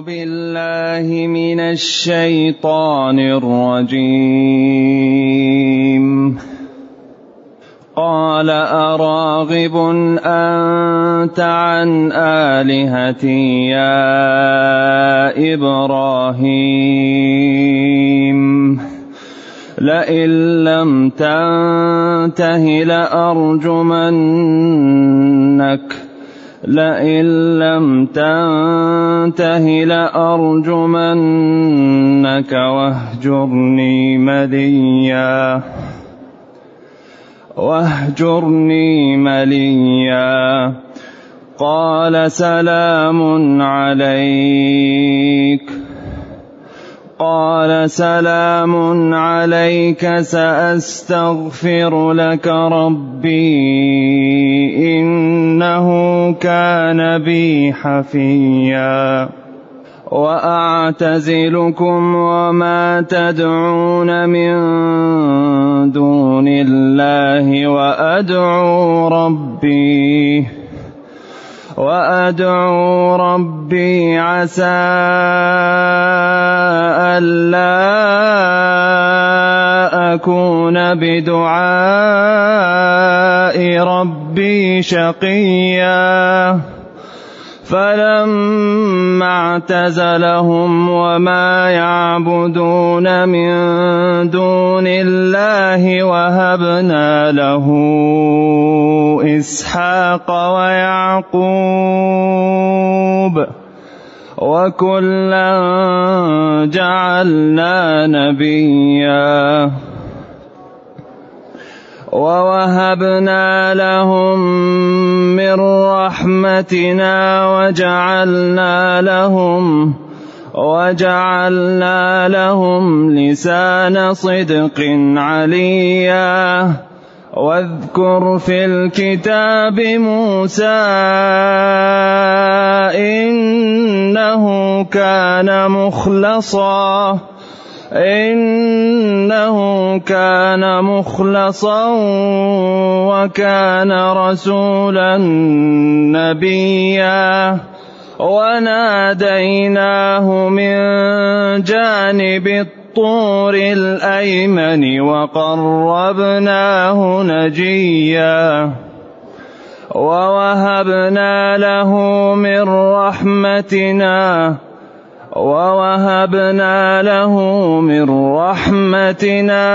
بالله من الشيطان الرجيم. قال أراغب أنت عن آلهتي يا إبراهيم لئن لم تنته لأرجمنك واهجرني مليا. قال سلام عليك سأستغفر لك ربي إنه كان بي حفيا. وأعتزلكم وما تدعون من دون الله وأدعو ربي عسى ألا أكون بدعاء ربي شقيا. فلما اعتزلهم وما يعبدون من دون الله وهبنا له إسحاق ويعقوب وكلا جعلنا نبيا ووهبنا لهم من رحمتنا وجعلنا لهم لسان صدق عليا. واذكر في الكتاب موسى إنه كان مخلصا وكان رسولا نبيا. وناديناه من جانب الطور الأيمن وقربناه نجيا. ووهبنا له من رحمتنا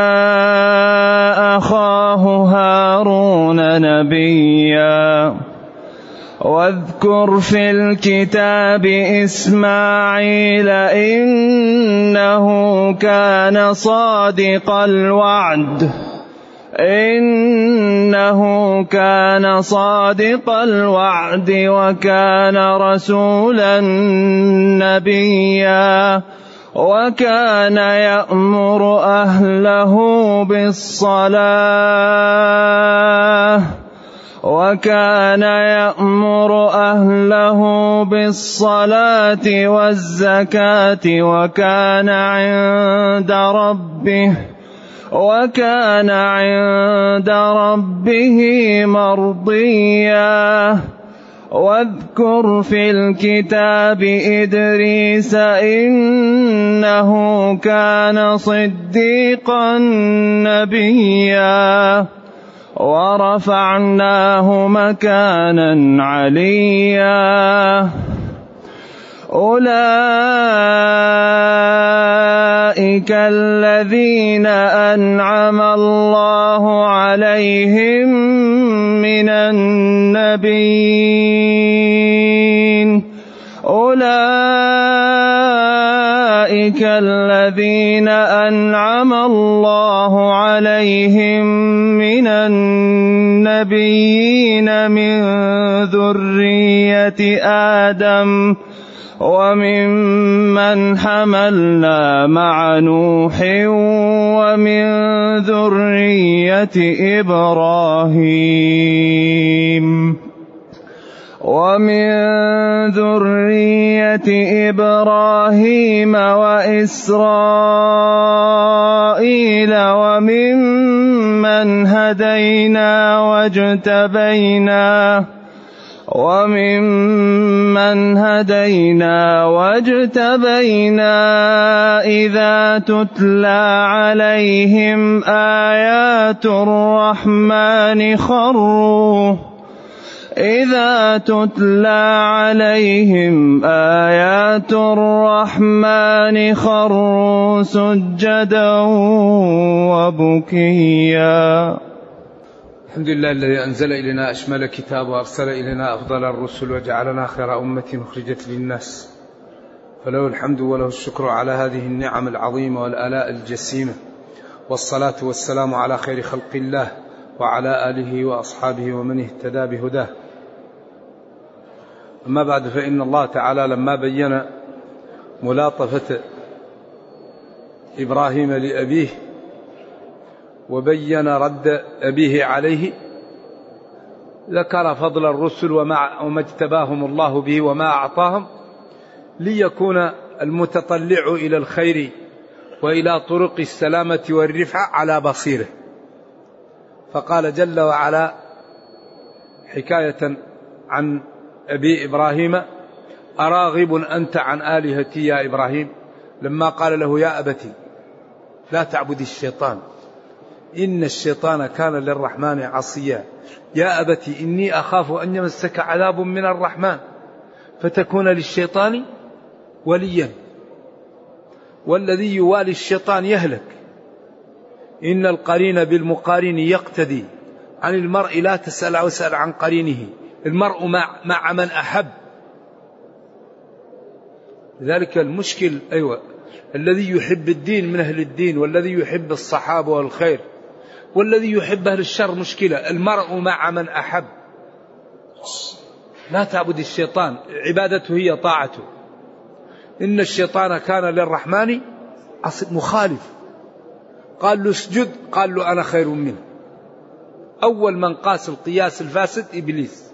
أخاه هارون نبيا. واذكر في الكتاب إسماعيل إنه كان صادق الوعد وكان رسولا نبيا. وكان يأمر أهله بالصلاة والزكاة وكان عند ربه مرضيا. واذكر في الكتاب إدريس إنه كان صديقا نبيا ورفعناه مكانا عليا. أولئك الذين أنعم الله عليهم من النبيين من ذرية آدم وممن حملنا مع نوح ومن ذرية إبراهيم وإسرائيل وممن هدينا واجتبينا وممن هدينا واجتبينا إذا تتلى عليهم آيات الرحمن خروا سجدا وبكيا. الحمد لله الذي أنزل إلينا أشمل كتاب وأرسل إلينا أفضل الرسل وجعلنا خير أمة أخرجت للناس، فله الحمد وله الشكر على هذه النعم العظيمة والآلاء الجسيمة، والصلاة والسلام على خير خلق الله وعلى آله وأصحابه ومن اهتدى بهداه. أما بعد، فإن الله تعالى لما بين ملاطفة إبراهيم لأبيه وبين رد أبيه عليه، ذكر فضل الرسل وما اجتباهم الله به وما أعطاهم، ليكون المتطلع إلى الخير وإلى طرق السلامة والرفعة على بصيره. فقال جل وعلا حكاية عن أبي إبراهيم: أراغب أنت عن آلهتي يا إبراهيم؟ لما قال له: يا أبتي لا تعبد الشيطان إن الشيطان كان للرحمن عصيا، يا أبتي إني أخاف أن يمسك عذاب من الرحمن فتكون للشيطان وليا، والذي يوالي الشيطان يهلك، إن القرين بالمقارن يقتدي، عن المرء لا تسأل واسأل عن قرينه، المرء مع من أحب. لذلك المشكل الذي يحب الدين من أهل الدين، والذي يحب الصحابة والخير، والذي يحب أهل الشر مشكلة. المرء مع من أحب. لا تعبد الشيطان، عبادته هي طاعته. إن الشيطان كان للرحمن مخالف. قال له اسجد، قال له أنا خير منه. أول من قاس القياس الفاسد إبليس.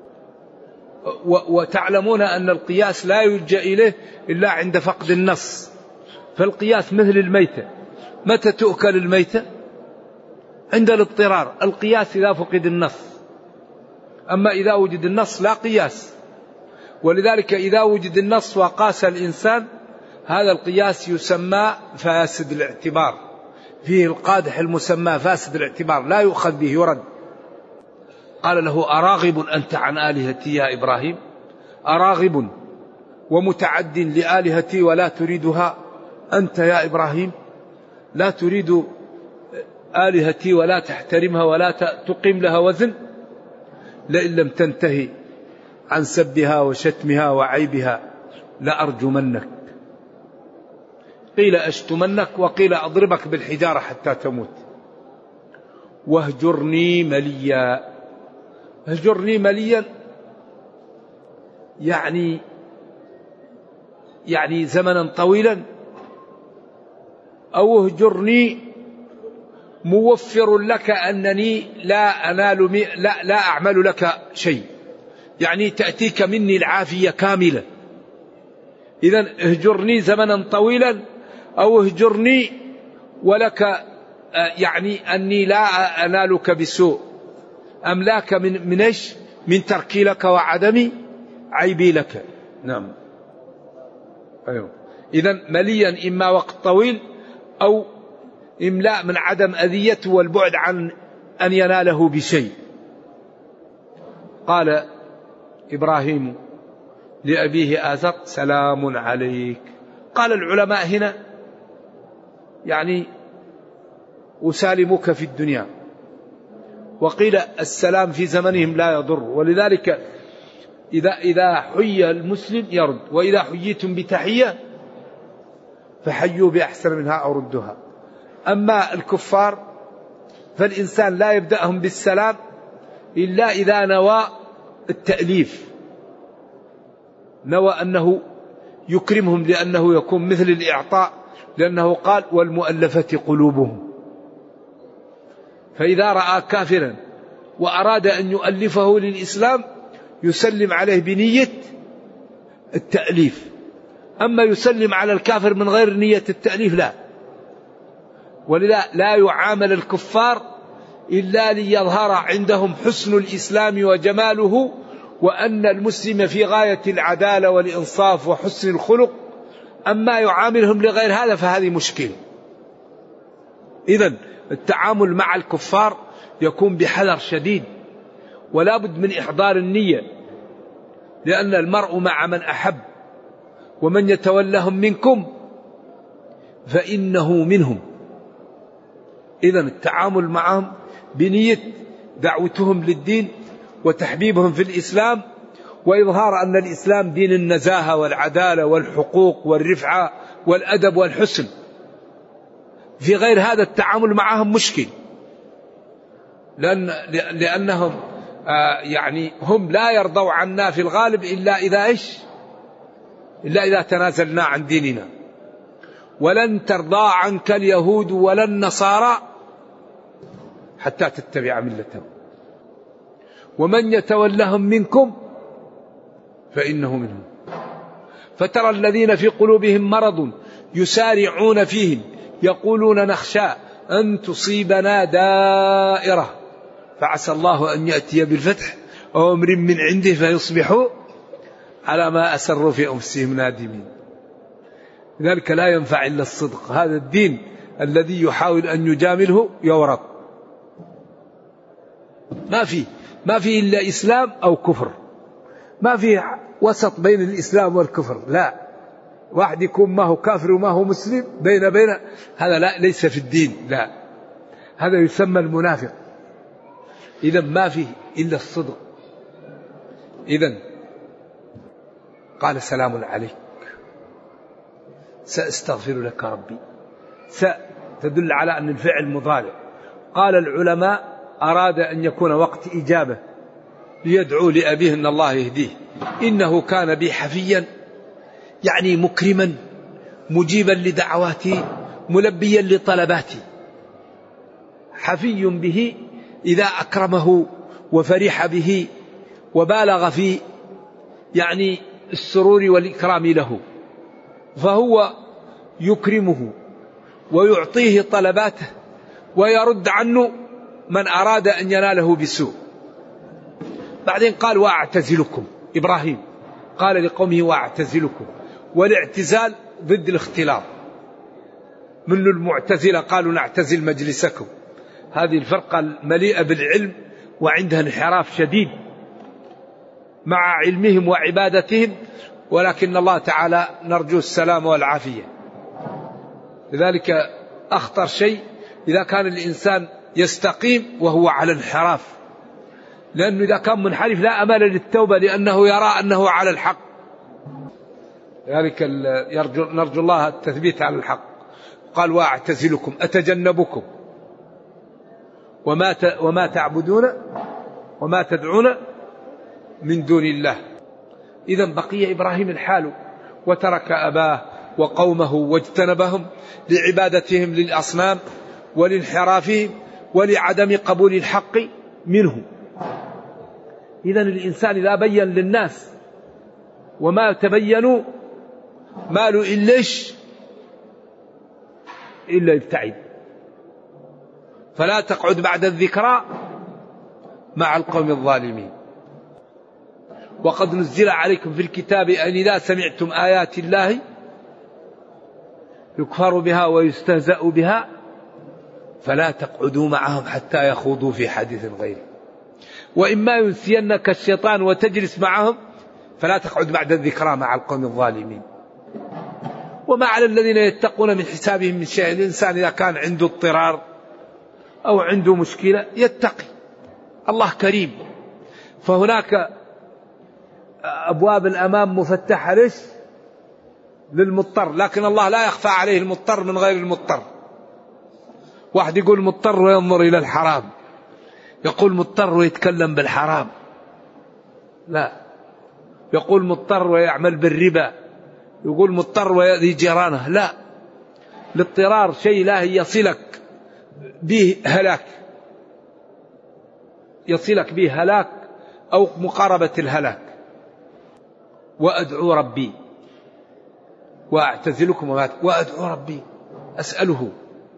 وتعلمون أن القياس لا يلجأ إليه إلا عند فقد النص، فالقياس مثل الميتة. متى تؤكل الميتة؟ عند الاضطرار. القياس إذا فقد النص، أما إذا وجد النص لا قياس. ولذلك إذا وجد النص وقاس الإنسان، هذا القياس يسمى فاسد الاعتبار، فيه القادح المسمى فاسد الاعتبار، لا يؤخذ به يرد. قال له: أراغب أنت عن آلهتي يا إبراهيم؟ أراغب ومتعد لآلهتي ولا تريدها أنت يا إبراهيم؟ لا تريد آلهتي ولا تحترمها ولا تقيم لها وزن؟ لئن لم تنتهي عن سبها وشتمها وعيبها لأرجمنك. قيل أشتمنك، وقيل أضربك بالحجارة حتى تموت. واهجرني مليا. اهجرني مليا يعني زمنا طويلا، أو اهجرني موفر لك أنني لا أعمل لك شيء، يعني تأتيك مني العافية كاملة. إذن اهجرني زمنا طويلا، أو اهجرني ولك يعني أني لا أنالك بسوء، أملاك من إيش؟ من تركي لك وعدم عيبي لك. نعم. أيوه. إذن مليا إما وقت طويل، أو إملاء من عدم أذيته والبعد عن أن يناله بشيء. قال إبراهيم لأبيه آزر: سلام عليك. قال العلماء هنا يعني أسالمك في الدنيا، وقيل السلام في زمنهم لا يضر. ولذلك إذا حيي المسلم يرد، وإذا حييتم بتحية فحيوا بأحسن منها أو ردها. أما الكفار فالإنسان لا يبدأهم بالسلام إلا إذا نوى التأليف، نوى أنه يكرمهم لأنه يكون مثل الإعطاء، لأنه قال: والمؤلفة قلوبهم. فإذا رأى كافرا وأراد أن يؤلفه للإسلام يسلم عليه بنية التأليف. أما يسلم على الكافر من غير نية التأليف لا. ولذا لا يعامل الكفار إلا ليظهر عندهم حسن الإسلام وجماله وأن المسلم في غاية العدالة والإنصاف وحسن الخلق، أما يعاملهم لغير هذا فهذه مشكلة. إذن التعامل مع الكفار يكون بحذر شديد، ولا بد من إحضار النية، لأن المرء مع من أحب، ومن يتولهم منكم فإنه منهم. إذن التعامل معهم بنية دعوتهم للدين وتحبيبهم في الإسلام، وإظهار أن الإسلام دين النزاهة والعدالة والحقوق والرفعة والأدب والحسن. في غير هذا التعامل معهم مشكل، لأنهم يعني هم لا يرضوا عنا في الغالب إلا إذا تنازلنا عن ديننا. ولن ترضى عنك اليهود ولا النصارى حتى تتبع ملتهم ومن يتولهم منكم فإنه منهم. فترى الذين في قلوبهم مرض يسارعون فيهم يقولون نخشى أن تصيبنا دائرة فعسى الله أن يأتي بالفتح أو أمر من عنده فيصبحوا على ما أسروا في أنفسهم نادمين. ذلك لا ينفع إلا الصدق. هذا الدين الذي يحاول أن يجامله يورط، ما في إلا إسلام أو كفر، ما في وسط بين الإسلام والكفر. لا، واحد يكون ما هو كافر وما هو مسلم بين هذا لا، ليس في الدين، لا، هذا يسمى المنافق. إذا ما فيه إلا الصدق. إذا قال سلام عليك سأستغفر لك ربي. تدل على أن الفعل مضارع. قال العلماء أراد أن يكون وقت إجابة ليدعو لأبيه أن الله يهديه. إنه كان بي حفيا، يعني مكرما مجيبا لدعواتي ملبيا لطلباتي. حفي به إذا أكرمه وفرح به وبالغ في يعني السرور والإكرام له، فهو يكرمه ويعطيه طلباته ويرد عنه من أراد أن يناله بسوء. بعدين قال وأعتزلكم. إبراهيم قال لقومه وأعتزلكم، والاعتزال ضد الاختلاط. من المعتزلة قالوا نعتزل مجلسكم. هذه الفرقة المليئة بالعلم وعندها انحراف شديد مع علمهم وعبادتهم، ولكن الله تعالى نرجو السلام والعافية. لذلك أخطر شيء إذا كان الإنسان يستقيم وهو على انحراف، لأنه إذا كان منحرف لا أمل للتوبة لأنه يرى أنه على الحق. لذلك نرجو الله التثبيت على الحق. قال وأعتزلكم أتجنبكم وما تعبدون وما تدعون من دون الله. إذا بقي إبراهيم الحال وترك أباه وقومه واجتنبهم لعبادتهم للأصنام ولانحرافهم ولعدم قبول الحق منهم. إذا الإنسان إذا بين للناس وما تبينوا ماله إلا يبتعد. فلا تقعد بعد الذكرى مع القوم الظالمين. وقد نزل عليكم في الكتاب أن إذا سمعتم آيات الله يكفر بها ويستهزأ بها فلا تقعدوا معهم حتى يخوضوا في حديث غيره. وإما ينسينك الشيطان وتجلس معهم فلا تقعد بعد الذكرى مع القوم الظالمين. وما على الذين يتقون من حسابهم من شيء. الإنسان إذا كان عنده اضطرار أو عنده مشكلة يتقي، الله كريم. فهناك أبواب الأمام مفتحة للمضطر، لكن الله لا يخفى عليه المضطر من غير المضطر. واحد يقول مضطر وينظر إلى الحرام، يقول مضطر ويتكلم بالحرام، لا، يقول مضطر ويعمل بالربا، يقول مضطر ويأذي جيرانه، لا. الاضطرار شيء لا يصلك به هلاك، يصلك به هلاك أو مقاربة الهلاك. وأدعو ربي وأعتزلكم وأدعو ربي أسأله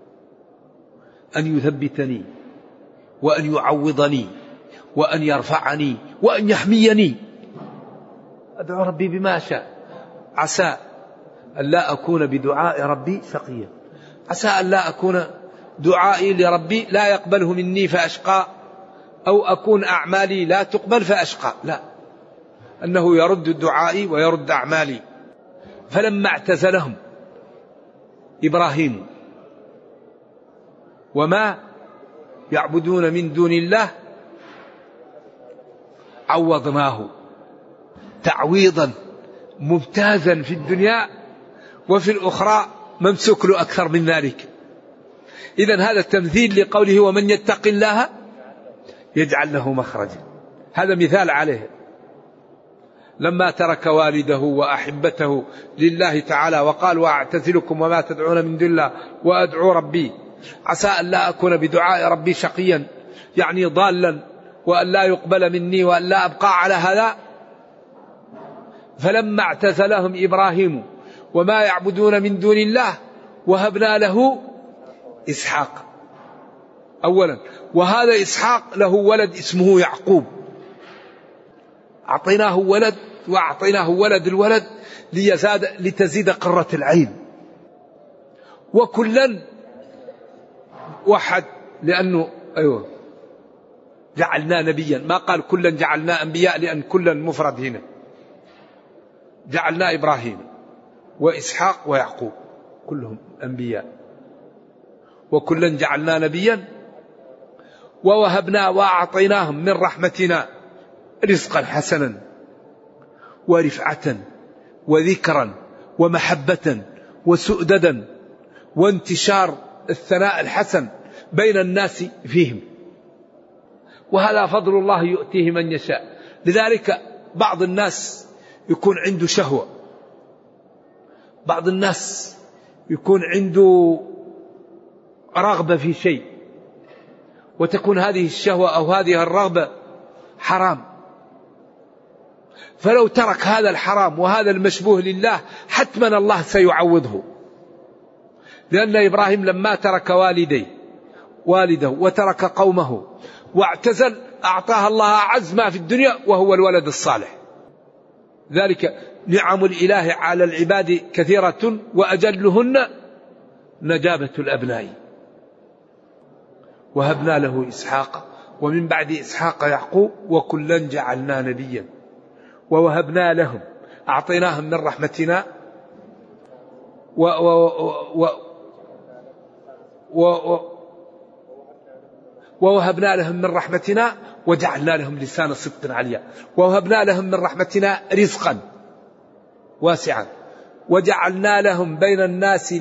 أن يثبتني وأن يعوضني وأن يرفعني وأن يحميني. أدعو ربي بما أشاء. عسى أن لا أكون بدعاء ربي شقيا، عسى أن لا أكون دعائي لربي لا يقبله مني فأشقى، أو أكون أعمالي لا تقبل فأشقى، لا، أنه يرد دعائي ويرد أعمالي. فلما اعتزلهم إبراهيم وما يعبدون من دون الله عوضناه تعويضا ممتازا في الدنيا، وفي الأخرى ممسوك له أكثر من ذلك. إذن هذا التمثيل لقوله ومن يتق الله يجعل له مخرجا، هذا مثال عليه. لما ترك والده وأحبته لله تعالى وقال وأعتزلكم وما تدعون من دون الله وأدعو ربي عسى أن لا أكون بدعاء ربي شقيا، يعني ضالا، وأن لا يقبل مني وأن لا أبقى على هذا. فلما اعتزلهم إبراهيم وما يعبدون من دون الله وهبنا له إسحاق أولا، وهذا إسحاق له ولد اسمه يعقوب، أعطيناه ولد وأعطيناه ولد الولد لتزيد قرة العين. وكلا وحد، لأنه جعلنا نبيا، ما قال كلا جعلنا أنبياء، لأن كلا مفرد هنا. جعلنا إبراهيم وإسحاق ويعقوب كلهم أنبياء، وكلا جعلنا نبيا ووهبنا وأعطيناهم من رحمتنا رزقا حسنا ورفعة وذكرا ومحبة وسؤددا وانتشار الثناء الحسن بين الناس فيهم، وهذا فضل الله يؤتيه من يشاء. لذلك بعض الناس يكون عنده شهوة، بعض الناس يكون عنده رغبة في شيء، وتكون هذه الشهوة أو هذه الرغبة حرام، فلو ترك هذا الحرام وهذا المشبوه لله حتما الله سيعوضه. لأن إبراهيم لما ترك والده وترك قومه واعتزل أعطاها الله أعز ما في الدنيا وهو الولد الصالح. ذلك نعم الإله على العباد كثيرة وأجلهن نجابة الأبناء. وهبنا له إسحاق ومن بعد إسحاق يعقوب وكلا جعلنا نبيا ووهبنا لهم أعطيناهم من رحمتنا ووهبنا لهم من رحمتنا وجعلنا لهم لسان صدق عليا، ووهبنا لهم من رحمتنا رزقا واسعا، وجعلنا لهم بين الناس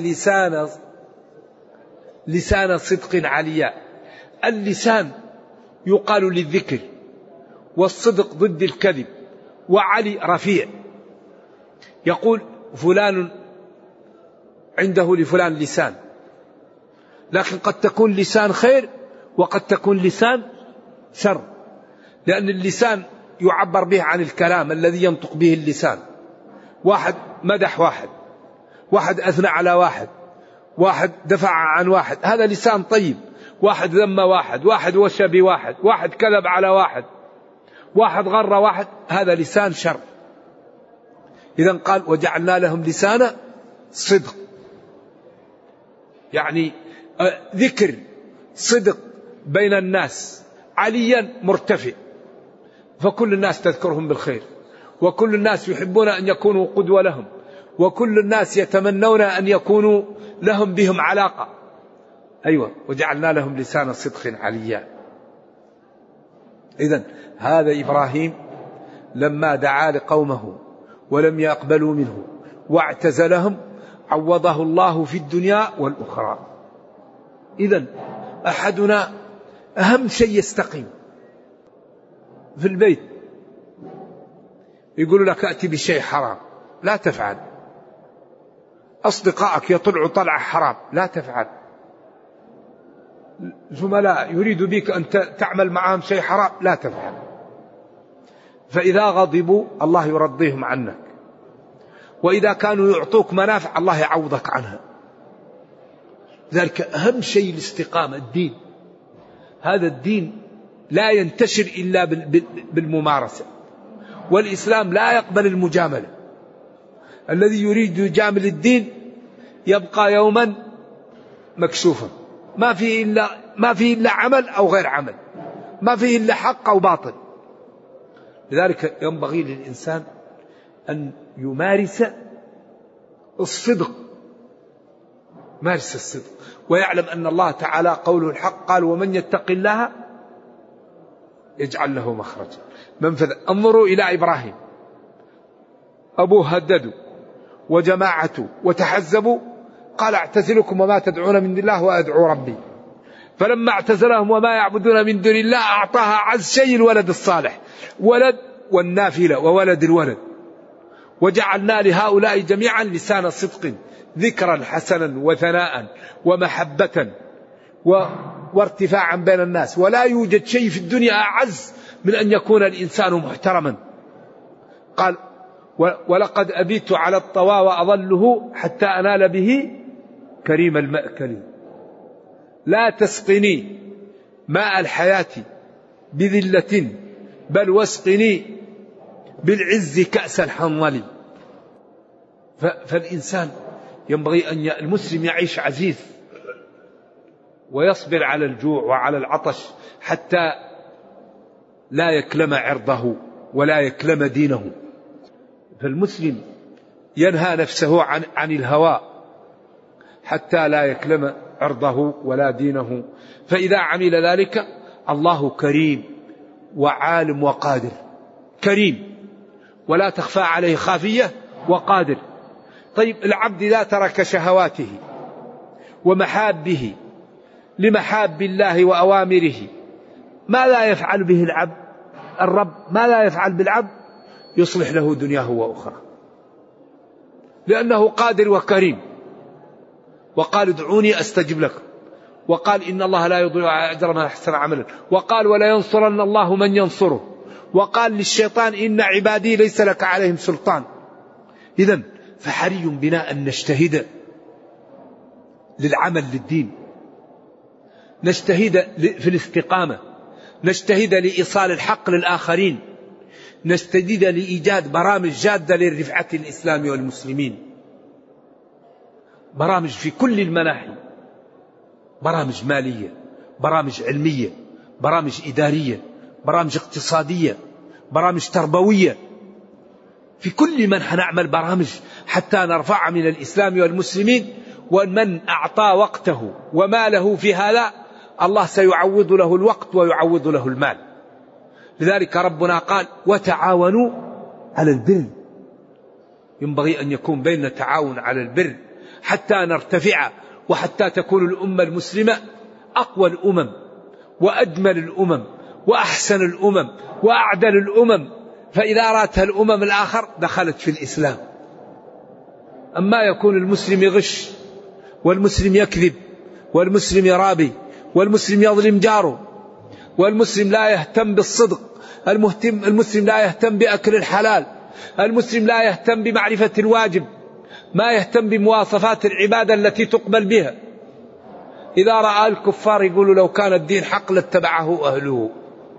لسان صدق عليا. اللسان يقال للذكر، والصدق ضد الكذب، وعلي رفيع. يقول فلان عنده لفلان لسان، لكن قد تكون لسان خير وقد تكون لسان شر، لأن اللسان يعبر به عن الكلام الذي ينطق به اللسان. واحد مدح واحد أثنى على واحد دفع عن واحد، هذا لسان طيب. واحد ذم واحد وشى واحد كذب على واحد غر واحد، هذا لسان شر. إذن قال وجعلنا لهم لسان صدق، يعني ذكر صدق بين الناس، عليا مرتفع، فكل الناس تذكرهم بالخير، وكل الناس يحبون أن يكونوا قدوة لهم، وكل الناس يتمنون أن يكونوا لهم بهم علاقة. أيوة، وجعلنا لهم لسان صدق عليا. إذن هذا إبراهيم لما دعا لقومه ولم يقبلوا منه واعتزلهم عوضه الله في الدنيا والأخرى. إذن أحدنا أهم شيء يستقيم في البيت، يقول لك أتي بشيء حرام لا تفعل، أصدقائك يطلعوا طلعة حرام لا تفعل، زملاء يريد بك أن تعمل معهم شيء حرام لا تفعل. فإذا غضبوا الله يرضيهم عنك، وإذا كانوا يعطوك منافع الله يعوضك عنها. ذلك أهم شيء الاستقامة. الدين هذا الدين لا ينتشر إلا بالممارسة، والإسلام لا يقبل المجاملة. الذي يريد يجامل الدين يبقى يوما مكشوفا، ما فيه إلا عمل أو غير عمل، ما فيه إلا حق أو باطل. لذلك ينبغي للإنسان أن يمارس الصدق، مارس الصدق، ويعلم أن الله تعالى قوله الحق، قال ومن يتق الله يجعل له مخرجا. انظروا إلى إبراهيم، أبوه هددوا وجماعته وتحزبوا، قال اعتزلكم وما تدعون من دون الله وأدعو ربي. فلما اعتزلهم وما يعبدون من دون الله أعطاها عز شيء الولد الصالح، ولد والنافلة وولد الولد، وجعلنا لهؤلاء جميعا لسان صدق ذكرا حسنا وثناء ومحبة وارتفاعا بين الناس. ولا يوجد شيء في الدنيا أعز من أن يكون الإنسان محترما. قال ولقد أبيت على الطوى وأظله حتى أنال به كريم المأكل. لا تسقني ماء الحياة بذلة بل واسقني بالعز كأس الحنظل. فالإنسان ينبغي أن المسلم يعيش عزيز ويصبر على الجوع وعلى العطش حتى لا يكلم عرضه ولا يكلم دينه. فالمسلم ينهى نفسه عن الهوى حتى لا يكلم عرضه ولا دينه. فإذا عمل ذلك الله كريم وعالم وقادر. كريم ولا تخفى عليه خافية، وقادر. طيب العبد إذا ترك شهواته ومحابه لمحاب الله وأوامره ماذا يفعل به العبد؟ الرب ماذا يفعل بالعبد؟ يصلح له دنياه وأخرى، لأنه قادر وكريم. وقال ادعوني أستجب لكم، وقال إن الله لا يضيع أجر من أحسن عملا، وقال ولا ينصرن الله من ينصره، وقال للشيطان إن عبادي ليس لك عليهم سلطان. إذن فحري بنا أن نجتهد للعمل للدين، نجتهد في الاستقامة، نجتهد لإيصال الحق للآخرين، نجتهد لإيجاد برامج جادة لرفعة الإسلام والمسلمين، برامج في كل المناحي، برامج مالية، برامج علمية، برامج إدارية، برامج اقتصادية، برامج تربوية. في كل منحى نعمل برامج حتى نرفع من الإسلام والمسلمين. ومن أعطى وقته وماله في هذا الله سيعوض له الوقت ويعوض له المال. لذلك ربنا قال وتعاونوا على البر. ينبغي أن يكون بيننا تعاون على البر حتى نرتفع، وحتى تكون الأمة المسلمة أقوى الأمم وأجمل الأمم وأحسن الأمم وأعدل الأمم. فإذا أرادها الأمم الآخر دخلت في الإسلام. أما يكون المسلم يغش، والمسلم يكذب، والمسلم يرابي، والمسلم يظلم جاره، والمسلم لا يهتم بالصدق، المسلم لا يهتم بأكل الحلال، المسلم لا يهتم بمعرفة الواجب، ما يهتم بمواصفات العبادة التي تقبل بها. إذا رأى الكفار يقولوا لو كان الدين حق لاتبعه أهله.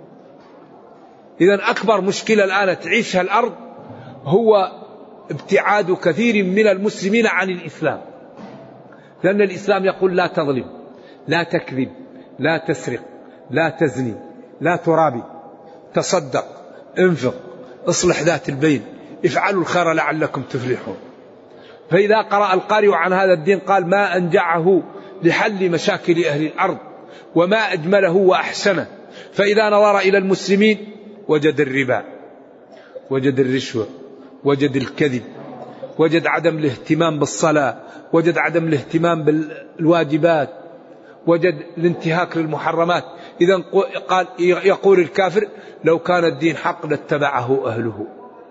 إذن أكبر مشكلة الآن تعيشها الأرض هو ابتعاد كثير من المسلمين عن الإسلام، لأن الإسلام يقول لا تظلم، لا تكذب، لا تسرق، لا تزني، لا ترابي، تصدق، انفق، اصلح ذات البين، افعلوا الخير لعلكم تفلحون. فإذا قرأ القارئ عن هذا الدين قال ما أنجعه لحل مشاكل أهل الأرض وما أجمله وأحسنه. فإذا نظر إلى المسلمين وجد الربا، وجد الرشوة، وجد الكذب، وجد عدم الاهتمام بالصلاة، وجد عدم الاهتمام بالواجبات، وجد الانتهاك للمحرمات. إذن قال يقول الكافر لو كان الدين حق لاتبعه أهله.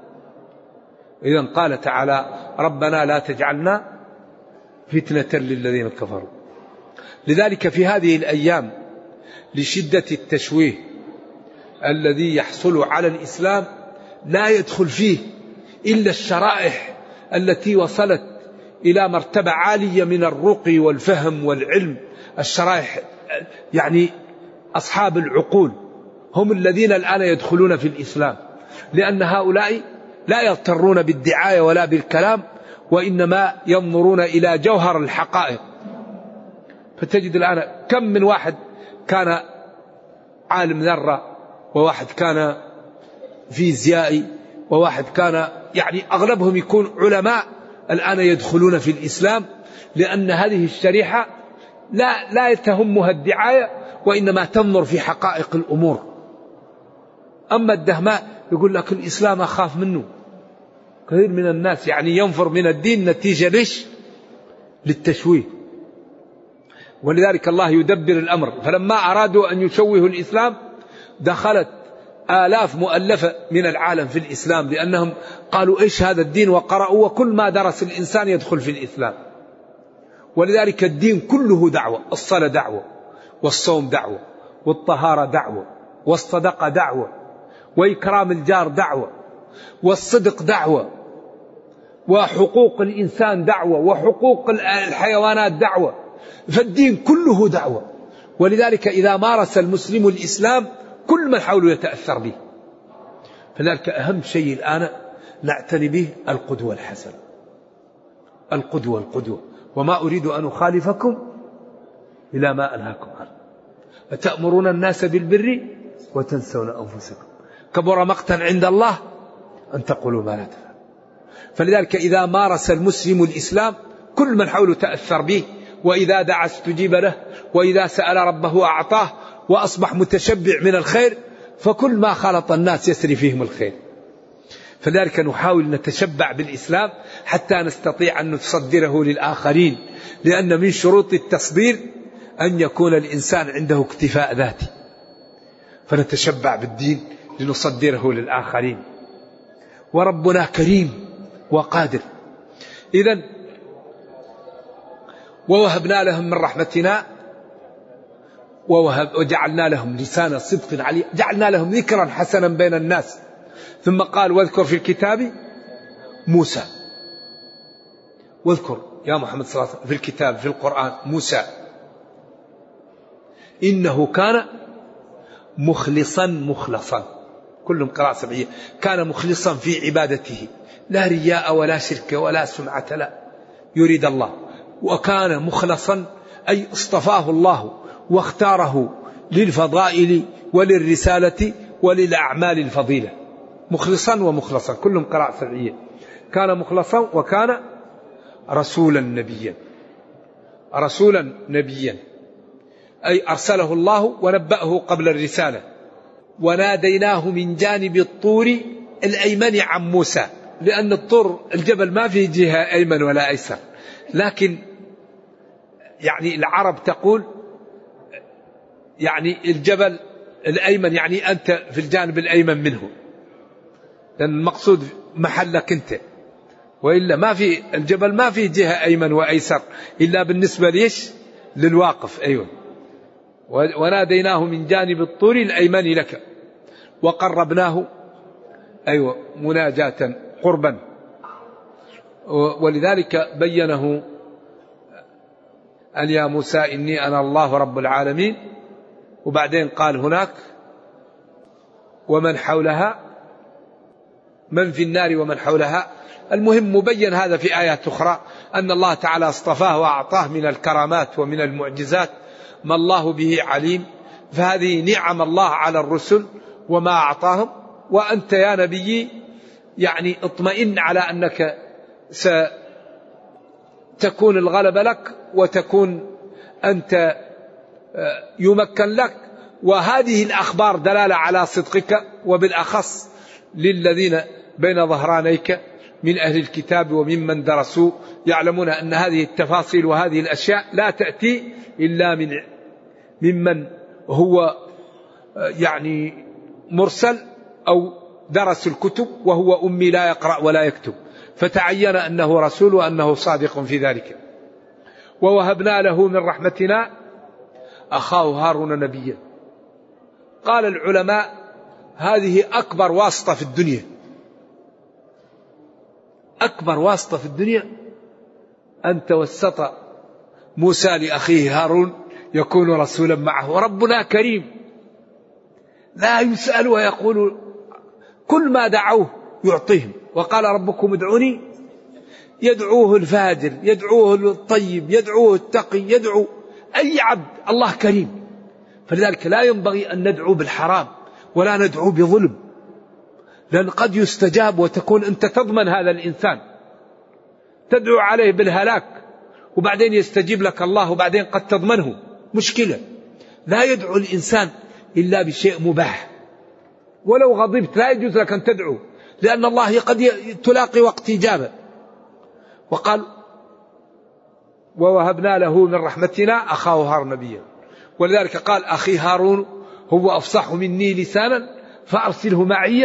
إذن قال تعالى ربنا لا تجعلنا فتنة للذين كفروا. لذلك في هذه الأيام لشدة التشويه الذي يحصل على الإسلام لا يدخل فيه إلا الشرائح التي وصلت إلى مرتبة عالية من الرقي والفهم والعلم. الشرائح يعني أصحاب العقول هم الذين الآن يدخلون في الإسلام. لأن هؤلاء لا يغترون بالدعاية ولا بالكلام، وإنما ينظرون إلى جوهر الحقائق. فتجد الآن كم من واحد كان عالم ذرة، وواحد كان فيزيائي، وواحد كان يعني أغلبهم يكون علماء الآن يدخلون في الإسلام، لأن هذه الشريحة لا تهمها الدعاية، وإنما تنظر في حقائق الأمور. أما الدهماء يقول لك الإسلام أخاف منه. كثير من الناس يعني ينفر من الدين نتيجة ليش؟ للتشويه. ولذلك الله يدبر الأمر، فلما أرادوا أن يشوهوا الإسلام دخلت آلاف مؤلفة من العالم في الإسلام، لأنهم قالوا إيش هذا الدين، وقرأوا، وكل ما درس الإنسان يدخل في الإسلام. ولذلك الدين كله دعوة، الصلاة دعوة، والصوم دعوة، والطهارة دعوة، والصدقة دعوة، وإكرام الجار دعوة، والصدق دعوة، وحقوق الإنسان دعوة، وحقوق الحيوانات دعوة. فالدين كله دعوة. ولذلك إذا مارس المسلم الإسلام كل من حوله يتأثر به. فذلك أهم شيء الآن نعتني به القدوة الحسنة. القدوة. وما أريد أن أخالفكم إلى ما أنهاكم عنه. أتأمرون الناس بالبر وتنسون أنفسكم كبر مقتا عند الله أن تقولوا ما لا تفعلون. فلذلك إذا مارس المسلم الإسلام كل من حوله تأثر به، وإذا دعا استجيب له، وإذا سأل ربه أعطاه، وأصبح متشبع من الخير، فكل ما خلط الناس يسري فيهم الخير. فلذلك نحاول نتشبع بالإسلام حتى نستطيع أن نصدره للآخرين، لأن من شروط التصدير أن يكون الإنسان عنده اكتفاء ذاتي. فنتشبع بالدين لنصدره للآخرين. وربنا كريم وقادر. إذن ووهبنا لهم من رحمتنا وجعلنا لهم لسان صدق علي، جعلنا لهم ذكرا حسنا بين الناس. ثم قال واذكر في الكتاب موسى. واذكر يا محمد صلى الله عليه وسلم في الكتاب في القرآن موسى، إنه كان مخلصا. كلهم قراءة سبعية. كان مخلصا في عبادته، لا رياء ولا شرك ولا سمعة، لا، يريد الله. وكان مخلصا أي اصطفاه الله واختاره للفضائل وللرسالة وللأعمال الفضيلة. مخلصا ومخلصا كلهم قراءة سبعية. كان مخلصا وكان رسولا نبيا أي أرسله الله ونبأه قبل الرسالة. وناديناه من جانب الطور الأيمن عن موسى، لأن الطور الجبل ما فيه جهة أيمن ولا أيسر، لكن يعني العرب تقول يعني الجبل الأيمن يعني أنت في الجانب الأيمن منه، لأن المقصود محلك أنت، وإلا ما في الجبل ما فيه جهة أيمن وأيسر إلا بالنسبة ليش للواقف. أيوة. وناديناه من جانب الطور الأيمن لك وقربناه أيوة مناجاة قربا. ولذلك بينه أن يا موسى إني أنا الله رب العالمين. وبعدين قال هناك ومن حولها، من في النار ومن حولها. المهم مبين هذا في آيات أخرى أن الله تعالى اصطفاه وأعطاه من الكرامات ومن المعجزات ما الله به عليم. فهذه نعم الله على الرسل وما أعطاهم. وأنت يا نبي يعني اطمئن على أنك ستكون الغلبة لك، وتكون أنت يمكن لك. وهذه الأخبار دلالة على صدقك، وبالأخص للذين بين ظهرانيك من أهل الكتاب وممن درسوا يعلمون أن هذه التفاصيل وهذه الأشياء لا تأتي إلا ممن هو يعني مرسل أو درس الكتب وهو أمي لا يقرأ ولا يكتب، فتعين أنه رسول وأنه صادق في ذلك. ووهبنا له من رحمتنا أخاه هارون نبيا. قال العلماء هذه أكبر واسطة في الدنيا، أكبر واسطة في الدنيا أن توسط موسى لأخيه هارون يكون رسولا معه. وربنا كريم لا يسأل ويقول كل ما دعوه يعطيهم. وقال ربكم ادعوني، يدعوه الفاجر، يدعوه الطيب، يدعوه التقي، يدعو أي عبد. الله كريم، فلذلك لا ينبغي أن ندعو بالحرام ولا ندعو بظلم، لأن قد يستجاب وتكون أنت تضمن هذا الإنسان، تدعو عليه بالهلاك وبعدين يستجيب لك الله وبعدين قد تضمنه، مشكلة. لا يدعو الإنسان إلا بشيء مباح، ولو غضبت لا يجوز لك أن تدعو، لأن الله قد تلاقي وقت إجابة. وقال ووهبنا له من رحمتنا أخاه هارون نبيا، ولذلك قال أخي هارون هو أفصح مني لسانا فأرسله معي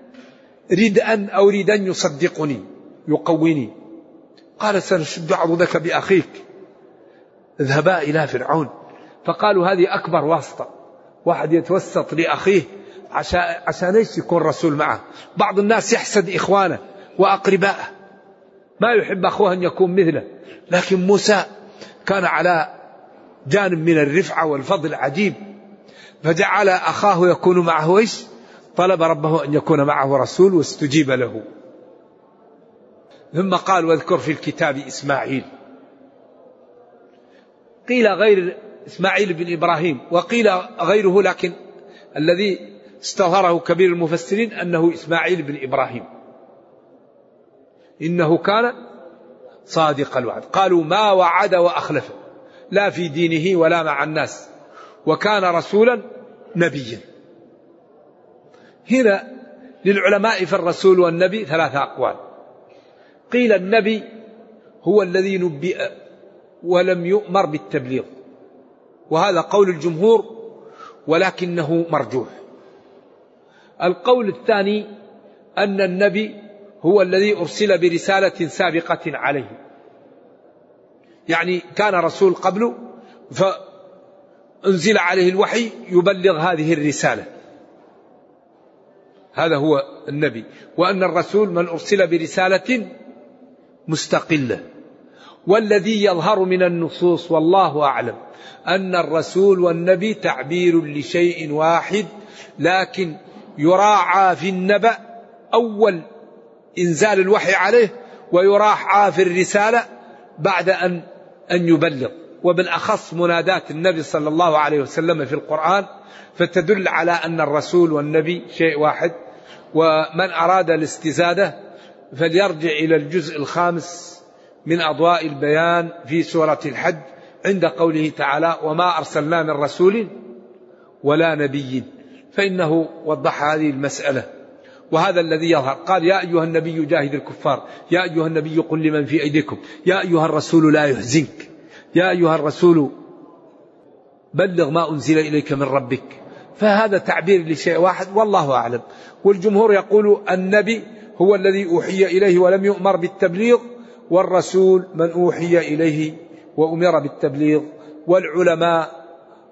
ريد أن يصدقني يقويني. قال سنشد عضدك بأخيك اذهبا إلى فرعون. فقالوا هذه أكبر واسطة، واحد يتوسط لأخيه عشان ايش يكون رسول معه. بعض الناس يحسد إخوانه وأقربائه، ما يحب أخوه أن يكون مثله، لكن موسى كان على جانب من الرفعة والفضل عجيب، فجعل أخاه يكون معه ايش؟ طلب ربه أن يكون معه رسول واستجيب له. ثم قال واذكر في الكتاب إسماعيل. قيل غير إسماعيل بن إبراهيم وقيل غيره، لكن الذي استظهره كبير المفسرين أنه إسماعيل بن إبراهيم، إنه كان صادق الوعد. قالوا ما وعد وأخلف، لا في دينه ولا مع الناس، وكان رسولا نبيا. هنا للعلماء في الرسول والنبي ثلاثة أقوال. قيل النبي هو الذي نبئ ولم يؤمر بالتبليغ، وهذا قول الجمهور ولكنه مرجوح. القول الثاني أن النبي هو الذي أرسل برسالة سابقة عليه، يعني كان رسول قبله فأنزل عليه الوحي يبلغ هذه الرسالة، هذا هو النبي. وأن الرسول من أرسل برسالة مستقلة. والذي يظهر من النصوص والله أعلم أن الرسول والنبي تعبير لشيء واحد، لكن يراعى في النبأ أول إنزال الوحي عليه، ويراعى في الرسالة بعد أن يبلغ. وبالأخص منادات النبي صلى الله عليه وسلم في القرآن فتدل على أن الرسول والنبي شيء واحد. ومن أراد الاستزادة فليرجع إلى الجزء 5 من أضواء البيان في سورة الحج عند قوله تعالى وما أرسلنا من رسول ولا نبي، فإنه وضح هذه المسألة. وهذا الذي يظهر. قال يا أيها النبي جاهد الكفار، يا أيها النبي قل لمن في أيديكم، يا أيها الرسول لا يحزنك، يا أيها الرسول بلغ ما أنزل إليك من ربك. فهذا تعبير لشيء واحد والله أعلم. والجمهور يقول النبي هو الذي أوحي إليه ولم يؤمر بالتبليغ، والرسول من أوحي إليه وأمر بالتبليغ. والعلماء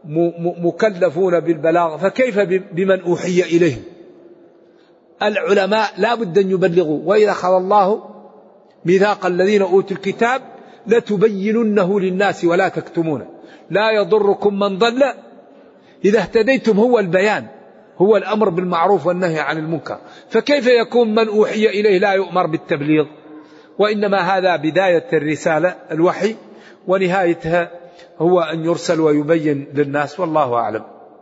مكلفون بالبلاغ، فكيف بمن أوحي إليه؟ العلماء لا بد أن يبلغوا. وإذا أخذ الله ميثاق الذين أوتوا الكتاب لتبيننه للناس ولا تكتمونه، لا يضركم من ضل إذا اهتديتم. هو البيان، هو الأمر بالمعروف والنهي عن المنكر. فكيف يكون من أوحي إليه لا يؤمر بالتبليغ؟ وإنما هذا بداية الرسالة الوحي، ونهايتها هو أن يرسل ويبين للناس والله أعلم.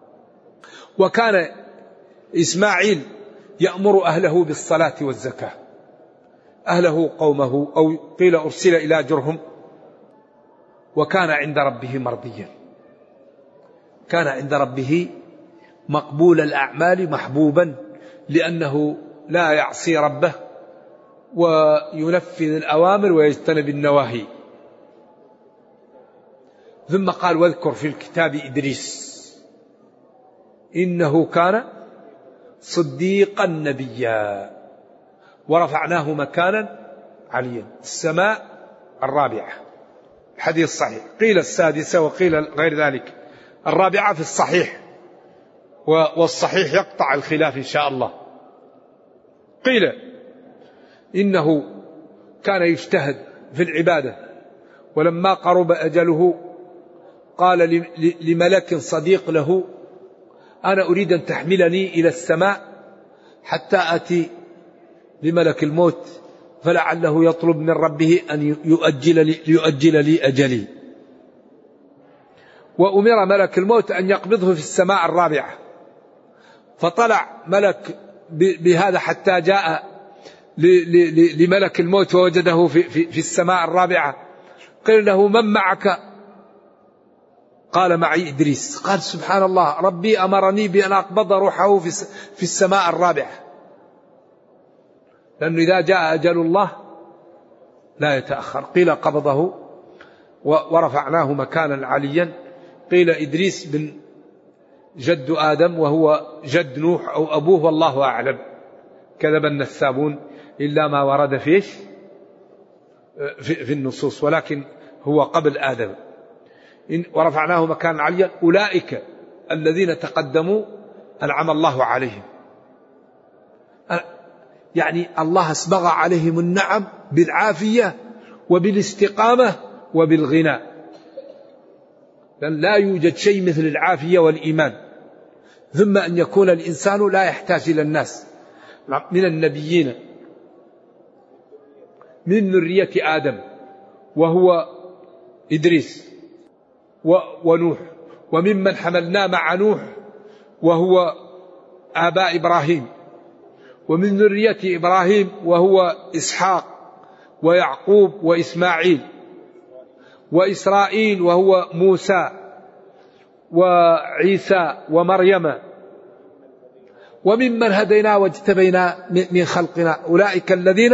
وكان إسماعيل يأمر أهله بالصلاة والزكاة، أهله قومه، أو قيل أرسل إلى جرهم. وكان عند ربه مرضيا، كان عند ربه مقبول الأعمال محبوبا، لأنه لا يعصي ربه وينفذ الأوامر ويجتنب النواهي. ثم قال واذكر في الكتاب إدريس إنه كان صديقا نبيا ورفعناه مكانا عليا. السماء 4، الحديث صحيح، قيل 6 وقيل غير ذلك. 4 في الصحيح، والصحيح يقطع الخلاف إن شاء الله. قيل إنه كان يجتهد في العبادة، ولما قرب أجله قال لملك صديق له أنا أريد أن تحملني إلى السماء حتى آتي لملك الموت فلعله يطلب من ربه أن يؤجل لي أجلي. وأمر ملك الموت أن يقبضه في السماء الرابعة، فطلع ملك بهذا حتى جاء لملك الموت ووجده في السماء الرابعة. قيل له: من معك؟ قال: معي إدريس. قال: سبحان الله، ربي أمرني بأن أقبض روحه في السماء الرابعة، لأنه إذا جاء أجل الله لا يتأخر. قيل قبضه ورفعناه مكانا عليا. قيل إدريس بن جد آدم وهو جد نوح أو أبوه، والله أعلم. كذب النسابون إلا ما ورد فيه في النصوص، ولكن هو قبل آدم. ورفعناه مكانا عليا. أولئك الذين تقدموا أنعم الله عليهم، يعني الله أسبغ عليهم النعم بالعافية وبالاستقامة وبالغنى، لأن لا يوجد شيء مثل العافية والإيمان. ثم أن يكون الإنسان لا يحتاج إلى الناس. من النبيين من ذرية آدم وهو إدريس ونوح، وممن حملنا مع نوح وهو آباء إبراهيم، ومن ذرية إبراهيم وهو إسحاق ويعقوب وإسماعيل، وإسرائيل وهو موسى وعيسى ومريم، وممن هدينا واجتبينا من خلقنا أولئك الذين،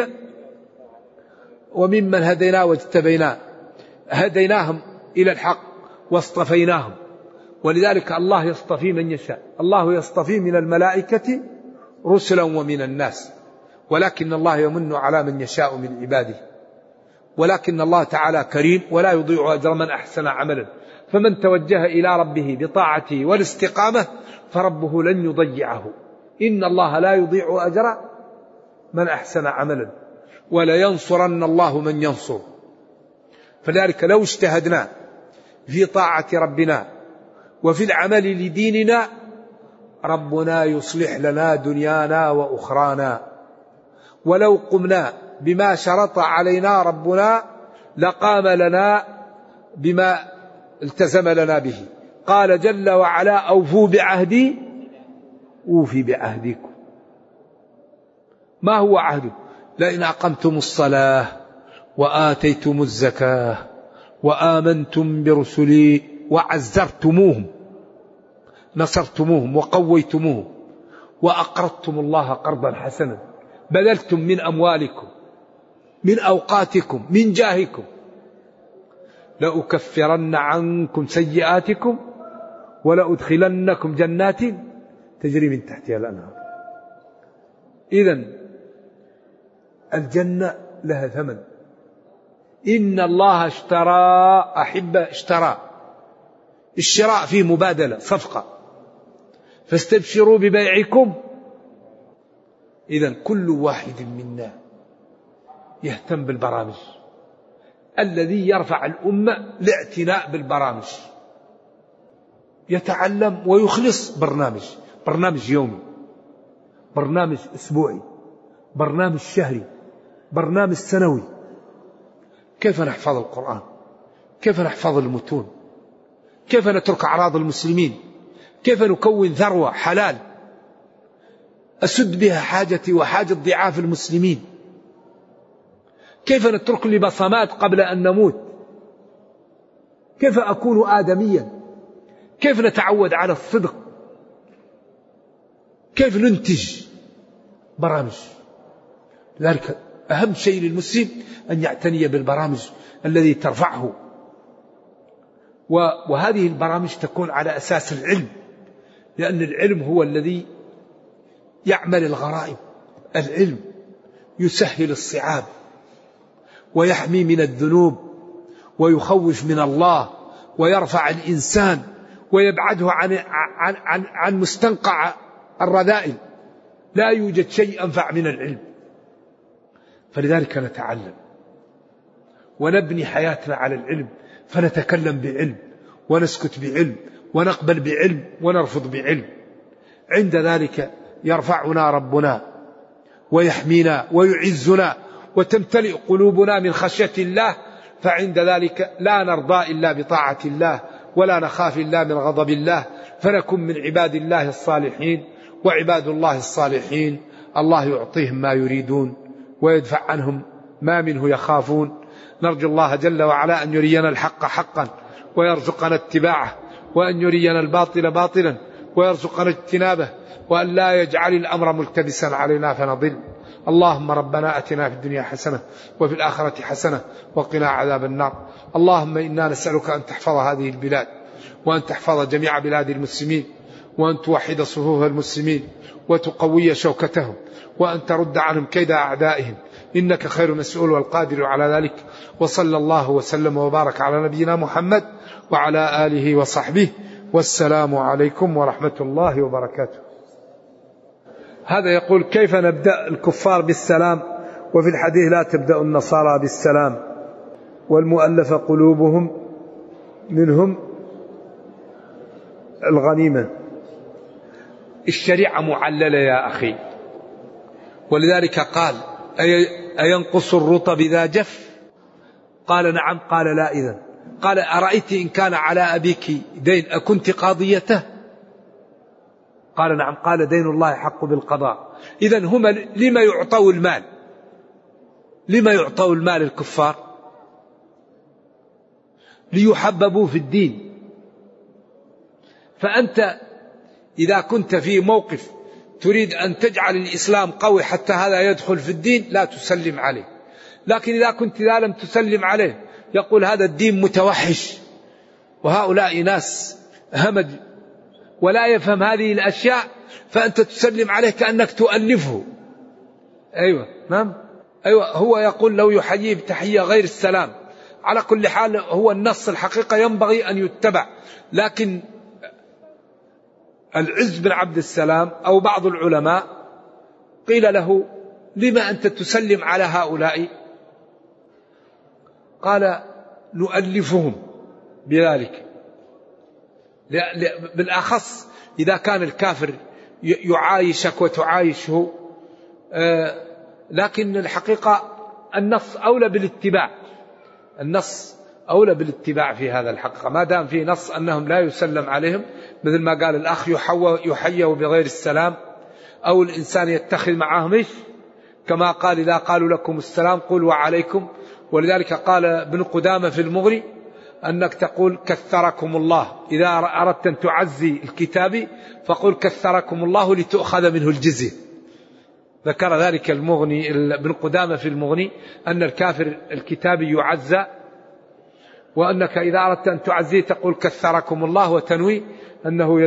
وممن هدينا واجتبينا هديناهم إلى الحق واصطفيناهم. ولذلك الله يصطفي من يشاء. الله يصطفي من الملائكة رسلا ومن الناس، ولكن الله يمن على من يشاء من عباده. ولكن الله تعالى كريم ولا يضيع أجر من أحسن عملا، فمن توجه إلى ربه بطاعته والاستقامة فربه لن يضيعه. إن الله لا يضيع أجر من أحسن عملا ولينصرن الله من ينصر. فذلك لو اجتهدنا في طاعة ربنا وفي العمل لديننا ربنا يصلح لنا دنيانا وأخرانا. ولو قمنا بما شرط علينا ربنا لقام لنا بما التزم لنا به. قال جل وعلا: أوفوا بعهدي أوفي بعهدكم. ما هو عهده؟ لئن أقمتم الصلاة وآتيتم الزكاة وآمنتم برسلي وعزرتموهم، نصرتموهم وقويتموهم وأقرضتم الله قرضا حسنا، بذلتم من أموالكم من أوقاتكم من جاهكم، لأكفرن عنكم سيئاتكم ولأدخلنكم جنات تجري من تحتها الأنهار. إذن الجنة لها ثمن. إن الله اشترى، أحبة اشترى، الشراء فيه مبادلة صفقة، فاستبشروا ببيعكم. إذن كل واحد منا يهتم بالبرامج، الذي يرفع الأمة لاعتناء بالبرامج، يتعلم ويخلص برنامج يومي، برنامج أسبوعي، برنامج شهري، برنامج سنوي. كيف نحفظ القرآن؟ كيف نحفظ المتون؟ كيف نترك أعراض المسلمين؟ كيف نكون ثروة حلال أسد بها حاجتي وحاجة ضعاف المسلمين؟ كيف نترك لي بصمات قبل أن نموت؟ كيف أكون آدميا؟ كيف نتعود على الصدق؟ كيف ننتج برامج؟ لذلك أهم شيء للمسلم أن يعتني بالبرامج الذي ترفعه، وهذه البرامج تكون على أساس العلم، لأن العلم هو الذي يعمل الغرائب. العلم يسهل الصعاب ويحمي من الذنوب ويخوف من الله ويرفع الإنسان ويبعده عن مستنقع الرذائل. لا يوجد شيء أنفع من العلم. فلذلك نتعلم ونبني حياتنا على العلم، فنتكلم بعلم ونسكت بعلم ونقبل بعلم ونرفض بعلم. عند ذلك يرفعنا ربنا ويحمينا ويعزنا وتمتلئ قلوبنا من خشية الله، فعند ذلك لا نرضى إلا بطاعة الله ولا نخاف إلا من غضب الله، فنكن من عباد الله الصالحين. وعباد الله الصالحين الله يعطيهم ما يريدون ويدفع عنهم ما منه يخافون. نرجو الله جل وعلا أن يرينا الحق حقا ويرزقنا اتباعه، وأن يرينا الباطل باطلا ويرزقنا اجتنابه، وأن لا يجعل الأمر ملتبسا علينا فنضل. اللهم ربنا أتنا في الدنيا حسنة وفي الآخرة حسنة وقنا عذاب النار. اللهم إنا نسألك أن تحفظ هذه البلاد، وأن تحفظ جميع بلاد المسلمين، وأن توحد صفوف المسلمين وتقوي شوكتهم، وأن ترد عنهم كيد أعدائهم، إنك خير مسؤول والقادر على ذلك. وصلى الله وسلم وبارك على نبينا محمد وعلى آله وصحبه، والسلام عليكم ورحمة الله وبركاته. هذا يقول: كيف نبدأ الكفار بالسلام وفي الحديث لا تبدأ النصارى بالسلام والمؤلف قلوبهم منهم الغنيمة؟ الشريعة معللة يا أخي، ولذلك قال: أينقص الرطب إذا جف؟ قال: نعم. قال: لا. إذن قال: أرأيت إن كان على أبيك دين أكنت قاضيته؟ قال: نعم. قال: دين الله حق بالقضاء. إذن هم لما يعطوا المال؟ لما يعطوا المال الكفار؟ ليحببوا في الدين. فأنت إذا كنت في موقف تريد أن تجعل الإسلام قوي حتى هذا يدخل في الدين، لا تسلم عليه. لكن إذا لم تسلم عليه يقول هذا الدين متوحش، وهؤلاء ناس همج ولا يفهم هذه الأشياء، فأنت تسلم عليه كأنك تؤلفه. أيوة، نعم، أيوة. هو يقول لو يحييه بتحية غير السلام. على كل حال هو النص الحقيقة ينبغي أن يتبع. لكن العز بن عبد السلام أو بعض العلماء قيل له: لما أنت تسلم على هؤلاء؟ قال: نؤلفهم بذلك، بالأخص إذا كان الكافر يعايشك وتعايشه. لكن الحقيقة النص أولى بالاتباع، النص أولى بالاتباع في هذا الحقيقة، ما دام في نص أنهم لا يسلم عليهم، مثل ما قال الأخ: يحيوا بغير السلام، أو الإنسان يتخذ معهم كما قال: إذا قالوا لكم السلام قولوا وعليكم. ولذلك قال ابن قدامة في المغني أنك تقول كثركم الله، إذا أردت أن تعزي الكتاب فقل كثركم الله لتؤخذ منه الجزية. ذكر ذلك المغني ابن قدامة في المغني أن الكافر الكتابي يعزى، وأنك إذا أردت أن تعزيه تقول كثركم الله، وتنوي أنه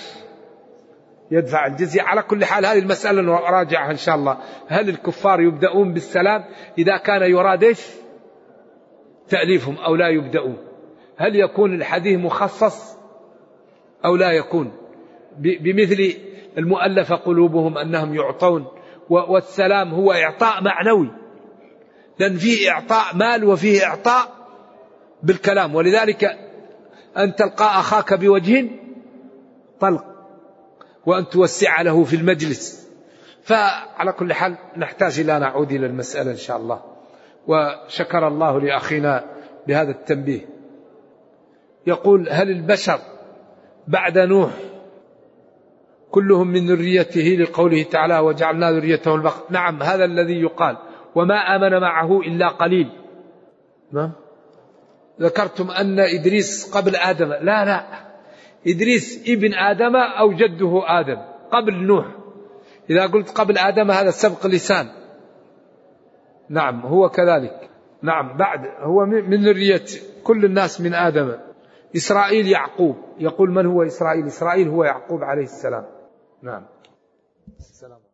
يدفع الجزية. على كل حال هذه المسألة نراجعها إن شاء الله. هل الكفار يبدأون بالسلام إذا كان يراد تأليفهم أو لا يبدأون؟ هل يكون الحديث مخصص أو لا يكون؟ بمثل المؤلف قلوبهم أنهم يعطون، والسلام هو إعطاء معنوي، لأن فيه إعطاء مال وفيه إعطاء بالكلام. ولذلك أن تلقى أخاك بوجه طلق، وأن توسع له في المجلس. فعلى كل حال نحتاج إلى نعود إلى المسألة إن شاء الله. وشكر الله لأخينا بهذا التنبيه. يقول: هل البشر بعد نوح كلهم من ذريته لقوله تعالى وجعلنا ذريته البقر؟ نعم، هذا الذي يقال. وما آمن معه إلا قليل. نعم. ذكرتم أن إدريس قبل آدم. لا، إدريس ابن آدم أو جده آدم قبل نوح. إذا قلت قبل آدم هذا سبق لسان. نعم، هو كذلك. نعم، بعد هو من ذرية كل الناس من آدم. إسرائيل يعقوب. يقول: من هو إسرائيل؟ إسرائيل هو يعقوب عليه السلام. نعم. السلام.